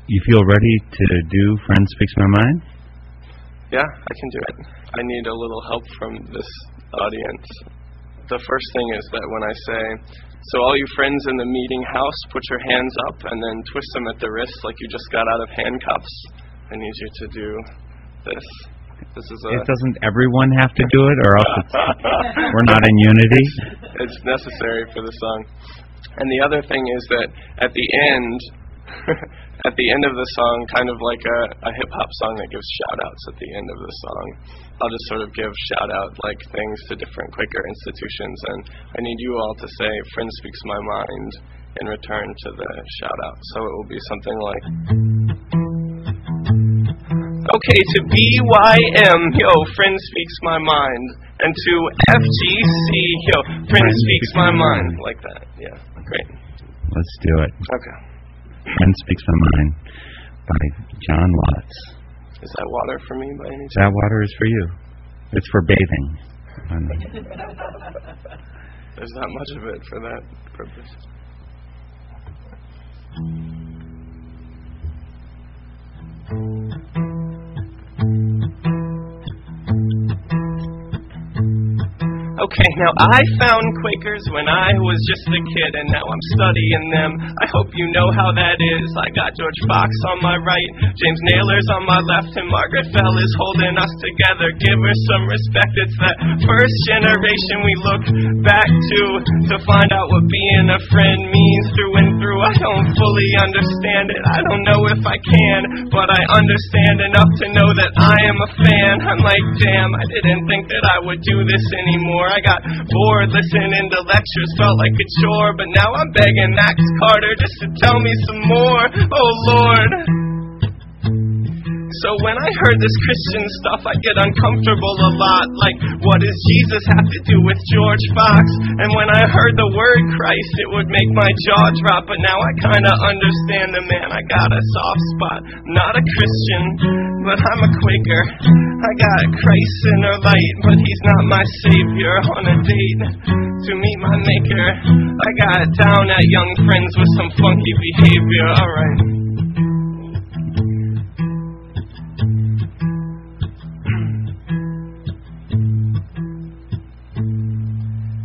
You feel ready to do Friend Speaks My Mind? Yeah, I can do it. I need a little help from this audience. The first thing is that when I say, so all you friends in the meeting house, put your hands up and then twist them at the wrists like you just got out of handcuffs. I need you to do this. Doesn't everyone have to do it, or else we're not in unity? It's necessary for the song. And the other thing is that at the end of the song, kind of like a hip-hop song that gives shout-outs at the end of the song, I'll just sort of give shout-out like things to different Quaker institutions, and I need you all to say, Friend Speaks My Mind, in return to the shout-out. So it will be something like, okay, to BYM, yo, Friend Speaks My Mind, and to FGC, yo, Friend Speaks My Mind, like that. Yeah, great. Let's do it. Okay. Friend Speaks My Mind by John Watts. Is that water for me by any chance? That water is for you. It's for bathing. There's not much of it for that purpose. Okay, now I found Quakers when I was just a kid, and now I'm studying them. I hope you know how that is. I got George Fox on my right, James Naylor's on my left, and Margaret Fell is holding us together. Give her some respect. It's that first generation we look back to find out what being a friend means through and through. I don't fully understand it. I don't know if I can, but I understand enough to know that I am a fan. I'm like, damn, I didn't think that I would do this anymore. I got bored listening to lectures, felt like a chore, but now I'm begging Max Carter just to tell me some more. Oh Lord. So when I heard this Christian stuff, I get uncomfortable a lot. Like, what does Jesus have to do with George Fox? And when I heard the word Christ, it would make my jaw drop. But now I kind of understand the man. I got a soft spot. Not a Christian, but I'm a Quaker. I got Christ in her light, but he's not my savior. On a date to meet my maker, I got down at Young Friends with some funky behavior. Alright.